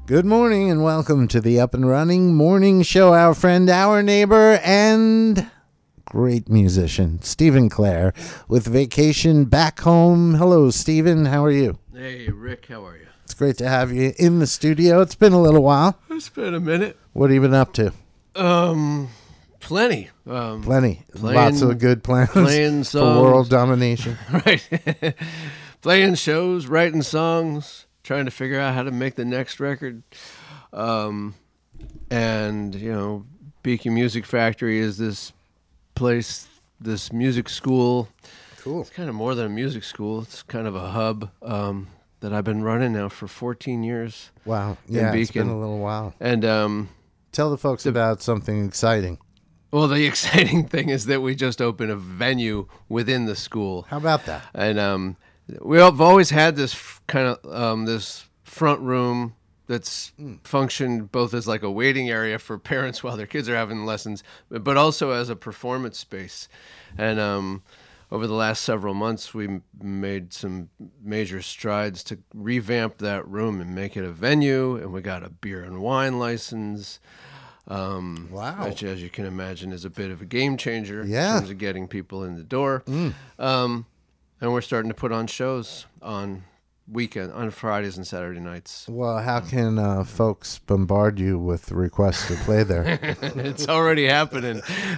Good morning and welcome to the Up and Running Morning Show. Our friend, our neighbor, and great musician, Stephen Clare, with Vacation Back Home. Hello, Stephen. How are you? Hey, Rick. How are you? It's great to have you in the studio. It's been a little while. It's been a minute. What have you been up to? Plenty. Plenty. Lots of good plans playing for world domination. Right. Playing shows, writing songs, trying to figure out how to make the next record. And, Beacon Music Factory is this place, this music school. Cool. It's kind of more than a music school. It's kind of a hub that I've been running now for 14 years. Wow. Yeah, Beacon. It's been a little while. And tell the folks about something exciting. well, the exciting thing is that we just opened a venue within the school. How about that? And we've always had this kind of this front room that's functioned both as like a waiting area for parents while their kids are having lessons, but also as a performance space. And over the last several months, we made some major strides to revamp that room and make it a venue. And we got a beer and wine license. Wow. Which, as you can imagine, is a bit of a game changer in Yeah. terms of getting people in the door. And we're starting to put on shows on Fridays and Saturday nights. Well, how can folks bombard you with requests to play there? It's already happening.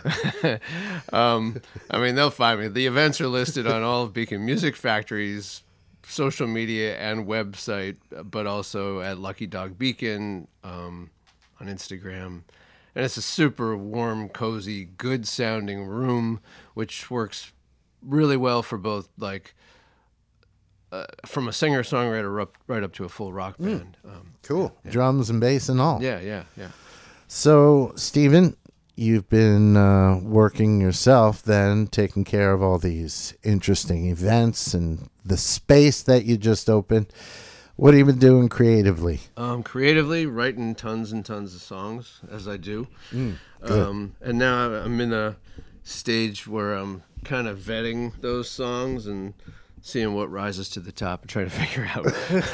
They'll find me. The events are listed on all of Beacon Music Factory's social media and website, but also at Lucky Dog Beacon on Instagram. And it's a super warm, cozy, good-sounding room, which works really well for both, from a singer-songwriter right up to a full rock band. Cool. Yeah. Drums and bass and all. Yeah. So, Stephen, you've been working yourself then, taking care of all these interesting events and the space that you just opened. What have you been doing creatively? Creatively, writing tons and tons of songs, as I do. Good. And now I'm in a stage where I'm kind of vetting those songs and seeing what rises to the top and trying to figure out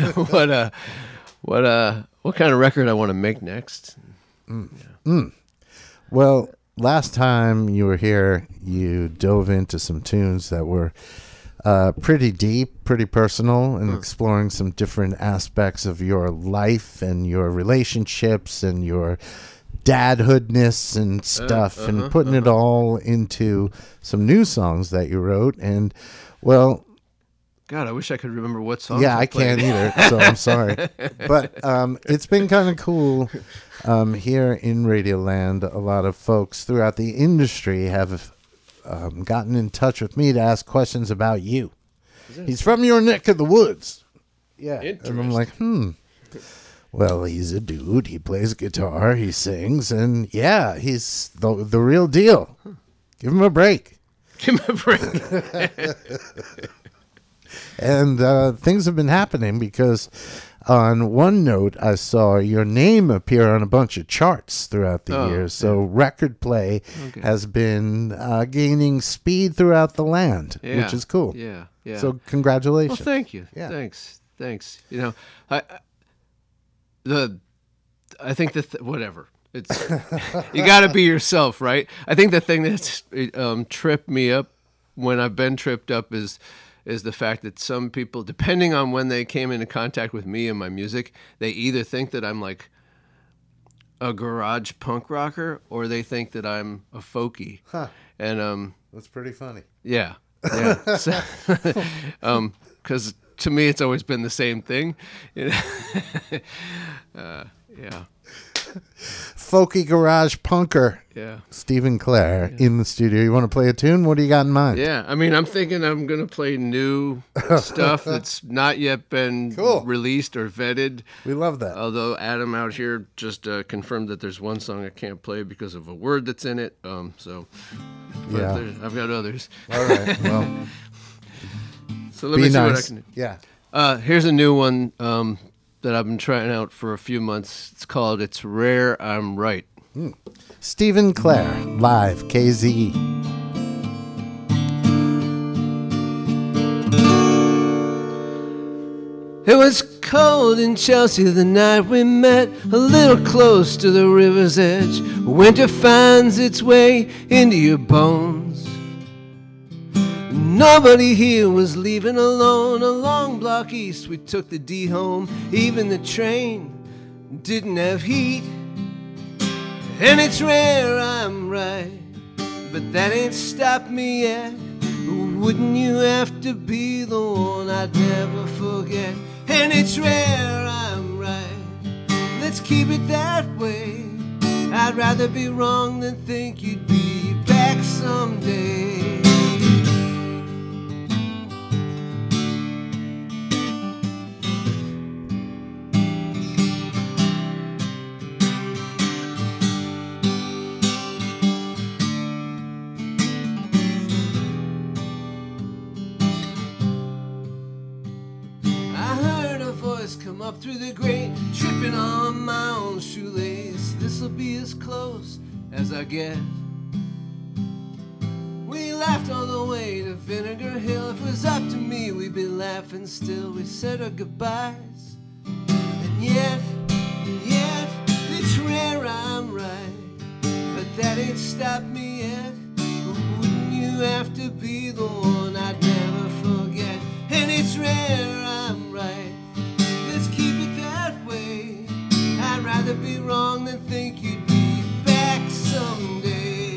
what kind of record I want to make next. Well, last time you were here, you dove into some tunes that were pretty deep, pretty personal, and exploring some different aspects of your life and your relationships and your dadhoodness and stuff, and putting it all into some new songs that you wrote. And, well, God, I wish I could remember what songs. yeah, I can't either, so I'm sorry. But it's been kind of cool here in Radioland. A lot of folks throughout the industry have gotten in touch with me to ask questions about you. He's from your neck of the woods. Yeah. And I'm like, well, he's a dude. He plays guitar. He sings. And, yeah, he's the real deal. Give him a break. Give me a break. And things have been happening because on one note, I saw your name appear on a bunch of charts throughout the years. So Record Play has been gaining speed throughout the land, which is cool. Yeah. So congratulations. Well, thank you. Yeah. Thanks. I think whatever. It's you got to be yourself, right? I think the thing that's tripped me up when I've been tripped up is the fact that some people, depending on when they came into contact with me and my music, they either think that I'm like a garage punk rocker or they think that I'm a folkie. Huh. And that's pretty funny. Yeah. So, 'cause to me it's always been the same thing. Yeah. Folky garage punker. Yeah. Stephen Clare in the studio. You want to play a tune? What do you got in mind? Yeah, I'm thinking I'm going to play new stuff that's not yet been released or vetted. We love that. Although Adam out here just confirmed that there's one song I can't play because of a word that's in it. But I've got others. All right. Well, so let me see what I can do. Yeah. Here's a new one that I've been trying out for a few months. It's called It's Rare I'm Right. Stephen Clare, live, KZE. It was cold in Chelsea the night we met, a little close to the river's edge. Winter finds its way into your bones. Nobody here was leaving alone. A long block east we took the D home. Even the train didn't have heat. And it's rare I'm right, but that ain't stopped me yet. Wouldn't you have to be the one I'd never forget? And it's rare I'm right, let's keep it that way. I'd rather be wrong than think you'd be back someday. Come up through the grate, tripping on my own shoelace. This'll be as close as I get. We laughed all the way to Vinegar Hill. If it was up to me, we'd be laughing still. We said our goodbyes, and yet, it's rare I'm right, but that ain't stopped me yet. Wouldn't you have to be the one I'd never forget? And it's rare I'm right, keep it that way. I'd rather be wrong than think you'd be back someday.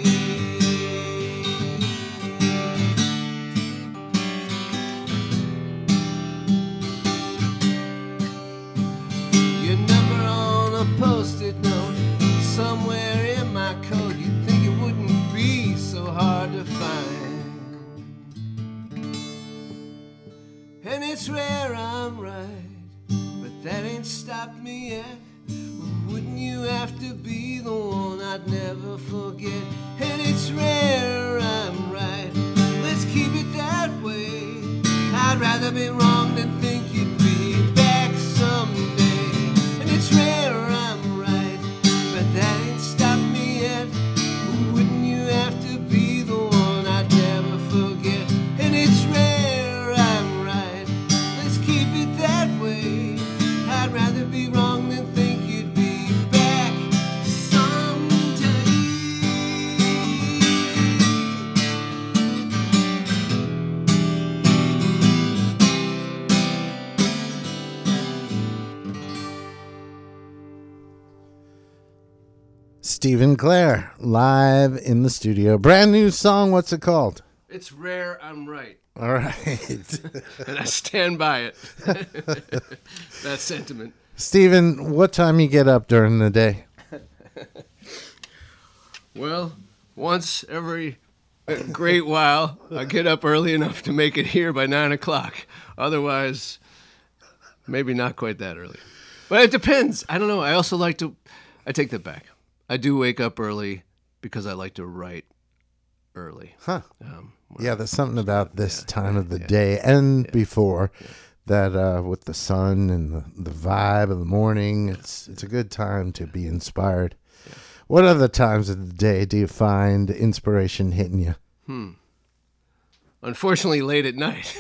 Your number on a post-it note somewhere in my coat. You'd think it wouldn't be so hard to find. And it's rare I'm right, that ain't stopped me yet. Wouldn't you have to be the one I'd never forget? And it's rare I'm right, let's keep it that way. I'd rather be wrong than think you'd be back someday. And it's rare I'm right, but that ain't stopped me yet. Wouldn't you have to be the one I'd never forget? And it's rare I'm right, let's keep it that way. I'd rather be wrong than think you'd be back someday. Stephen Clare, live in the studio. Brand new song. What's it called? It's rare I'm right. All right. And I stand by it. That sentiment. Stephen, what time you get up during the day? Well, once every great while, I get up early enough to make it here by 9 o'clock. Otherwise, maybe not quite that early. But it depends. I don't know. I also like to... I take that back. I do wake up early because I like to write early. Huh. Yeah, there's something about this time of the day and before that with the sun and the vibe of the morning, it's a good time to be inspired. Yeah. What other times of the day do you find inspiration hitting you? Unfortunately, late at night.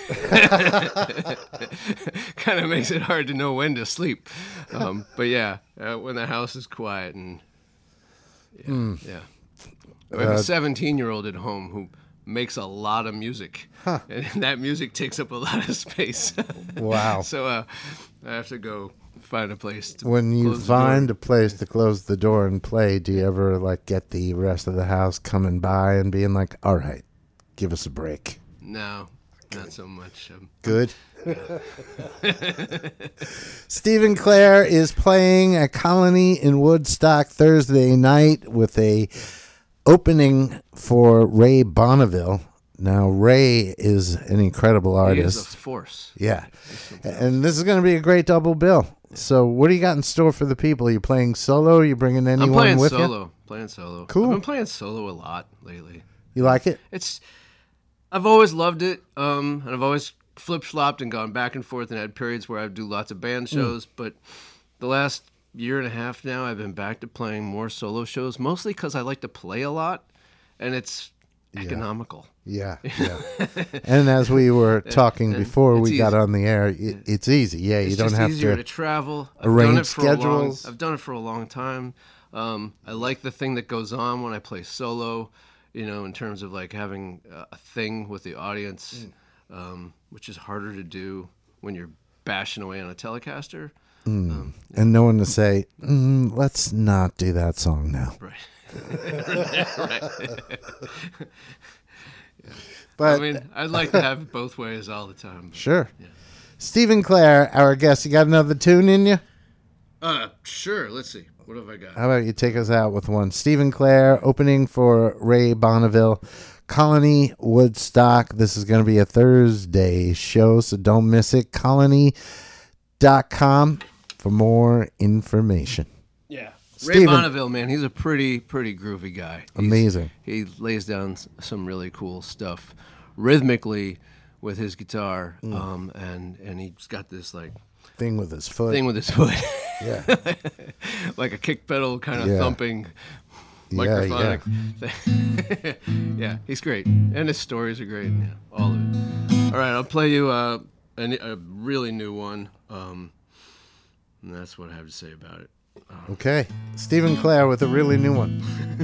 Kind of makes it hard to know when to sleep. But yeah, when the house is quiet and yeah. I have a 17-year-old at home who makes a lot of music, and that music takes up a lot of space. Wow. So I have to go find a place to When you close the find door. a place to close the door and play, do you ever like get the rest of the house coming by and being like, all right, give us a break? No, not so much. Good. Stephen Clare is playing at Colony in Woodstock Thursday night with a opening for Ray Bonneville. Now, Ray is an incredible artist. He is a force. Yeah. And this is going to be a great double bill. So what do you got in store for the people? Are you playing solo? Are you bringing anyone I'm playing with solo. you? Playing solo. Cool. I've been playing solo a lot lately. You like it? I've always loved it, and I've always flip-flopped and gone back and forth and had periods where I do lots of band shows, but the last year and a half now I've been back to playing more solo shows, mostly because I like to play a lot, and it's economical. Yeah. And as we were talking before we got on the air, it's easy. Yeah, you don't have easier to travel. arrange schedules. I've done it for a long time. I like the thing that goes on when I play solo, in terms of like having a thing with the audience, which is harder to do when you're bashing away on a Telecaster. And no one to say, let's not do that song now. Right. Right. But I mean, I'd like to have it both ways all the time. Sure. Yeah. Stephen Clare, our guest, you got another tune in you? Sure. Let's see. What have I got? How about you take us out with one? Stephen Clare opening for Ray Bonneville, Colony, Woodstock. This is going to be a Thursday show, so don't miss it. Colony.com for more information. Yeah. Stephen. Ray Bonneville, man, he's a pretty groovy guy. Amazing. He lays down some really cool stuff rhythmically with his guitar, and he's got this like thing with his foot. Yeah. Like a kick pedal kind of thumping microphonic thing. Yeah, he's great. And his stories are great. Yeah, all of it. All right, I'll play you a really new one. And that's what I have to say about it. Okay. Stephen Clare with a really new one.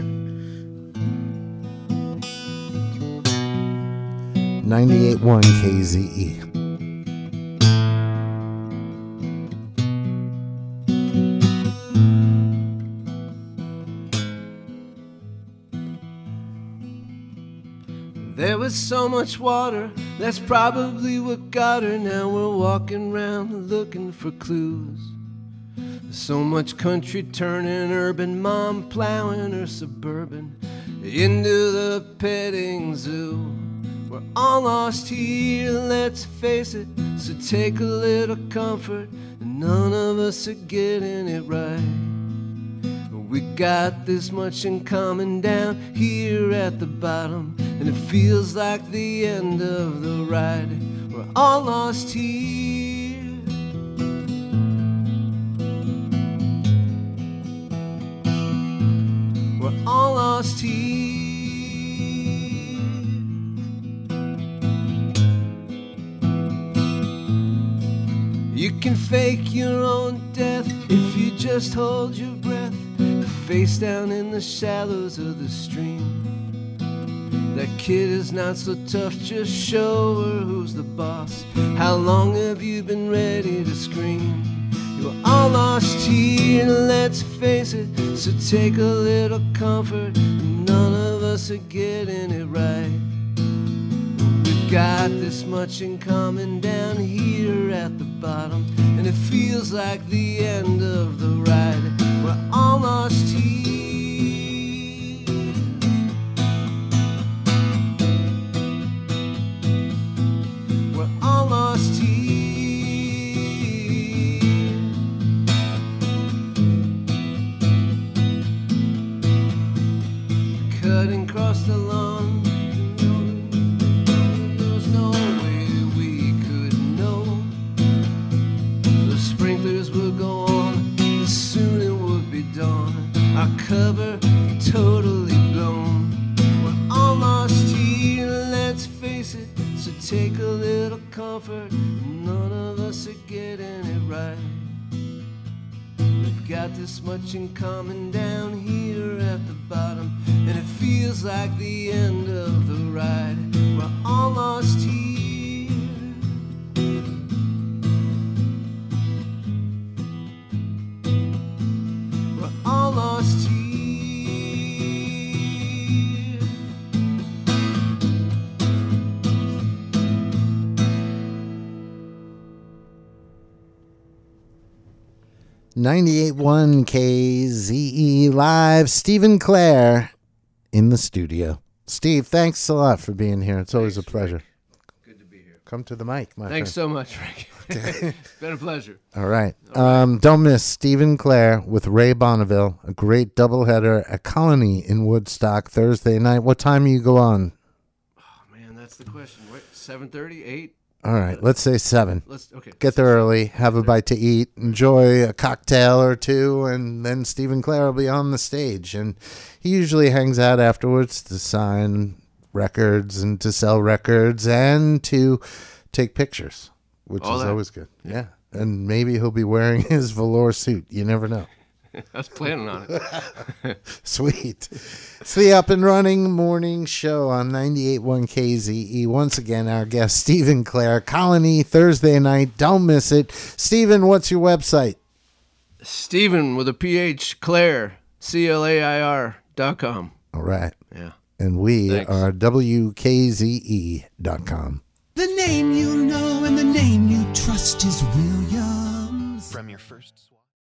98.1 KZE. There was so much water, that's probably what got her. Now we're walking around looking for clues. So much country turning urban, mom plowing her suburban into the petting zoo. We're all lost here, let's face it, so take a little comfort. None of us are getting it right. We got this much in common down here at the bottom, and it feels like the end of the ride. We're all lost here. We're all lost here. You can fake your own death if you just hold your breath, face down in the shallows of the stream. That kid is not so tough, just show her who's the boss. How long have you been ready to scream? You're all lost here, let's face it, so take a little comfort. None of us are getting it right. We've got this much in common down here at the bottom, and it feels like the end of the ride. We're all lost here. We're all lost here. Cutting across the lawn, there was no way we could know. The sprinklers would go on, soon it would be dawn. Our cover totally blown. We're all lost here, let's face it, so take a little comfort. None of us are getting it right. We've got this much in common down here at the bottom, and it feels like the end of the ride. We're all lost here. We're all lost here. 98.1 KZE Live. Stephen Clare in the studio. Steve, thanks a lot for being here. It's always a pleasure. Rick. Good to be here. Come to the mic, my Thanks friend. so much, Rick. It's been a pleasure. All right. Don't miss Stephen Clare with Ray Bonneville, a great doubleheader at Colony in Woodstock Thursday night. What time do you go on? Oh, man, that's the question. What, 7:30, 8? All right, let's say 7. Okay. Get there early, have a bite to eat, enjoy a cocktail or two, and then Stephen Clare will be on the stage. And he usually hangs out afterwards to sign records and to sell records and to take pictures, which All is that. always good. Yeah. And maybe he'll be wearing his velour suit. You never know. I was planning on it. Sweet. It's the Up and Running Morning Show on 98.1 KZE. Once again, our guest, Stephen Clair, Colony, Thursday night. Don't miss it. Stephen, what's your website? Stephen with a PH, Clair, CLAIR.com. All right. Yeah. And we Thanks. are WKZE.com. The name you know and the name you trust is Will.